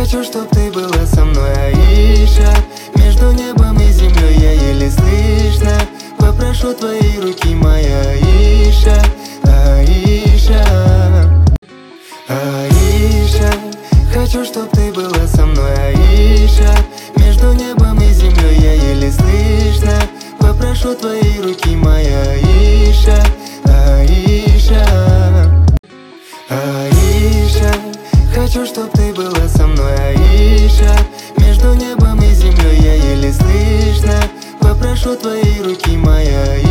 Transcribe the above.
Хочу, чтоб ты была со мной, Аиша. Между небом и землей я еле слышно попрошу твоей руки, моя Аиша. Аиша, Аиша. Хочу, чтоб ты была со мной, Аиша. Между небом и землей я еле слышно попрошу твоей руки, моя Аиша. Аиша, Аиша. Хочу, чтоб ты была со мной, Аиша. Между небом и землей я еле слышно попрошу твоей руки, моя Аиша.